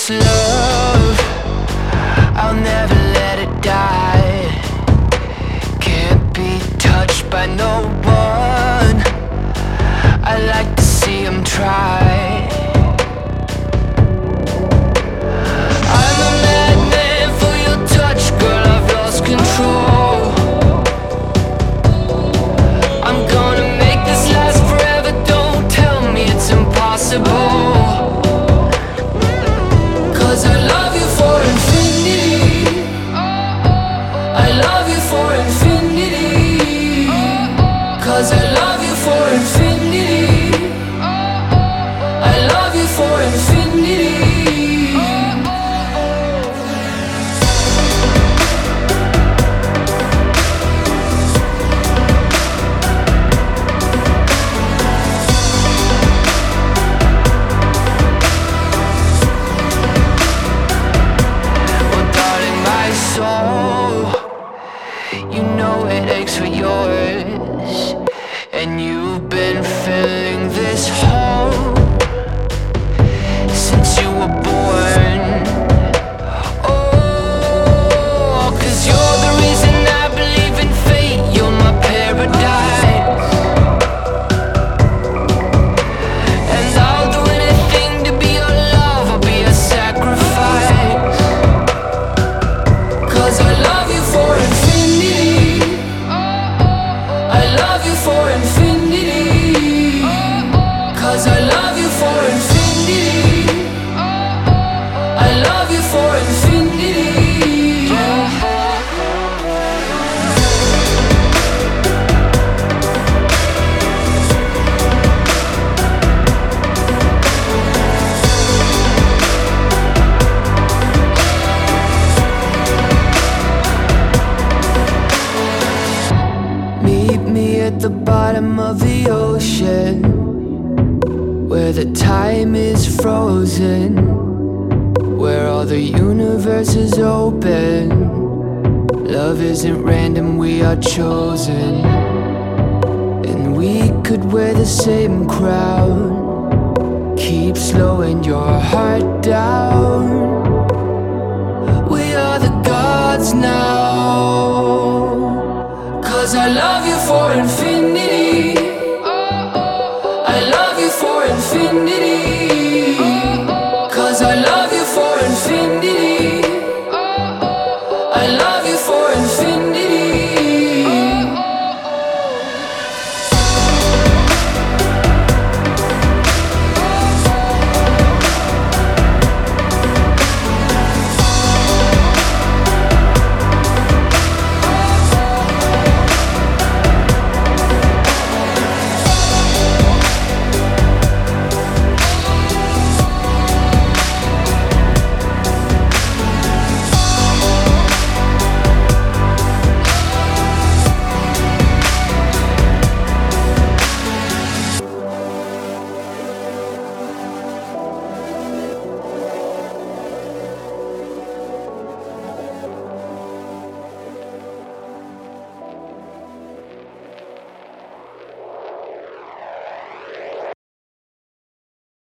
this love, I'll never let it die. Can't be touched by no one. I like to see him try. I'm a madman for your touch, girl, I've lost control. I'm gonna make this last forever, don't tell me it's impossible. Cause I love you for infinity. I love you for infinity. Cause I love you for infinity. I love you for infinity. You know it aches for yours, and you've been filling this hole since you were born. Oh, 'cause you're the reason I believe in fate. You're my paradise, and I'll do anything to be your love. I'll be a sacrifice. 'Cause I love you for infinity. I love you for infinity. 'Cause I love you for infinity. I love you for infinity. Meet me at the bottom of the ocean, where the time is frozen, where all the universe is open. Love isn't random, we are chosen. And we could wear the same crown. Keep slowing your heart down. We are the gods now. 'Cause I love you for infinity. I love you for infinity. 'Cause I love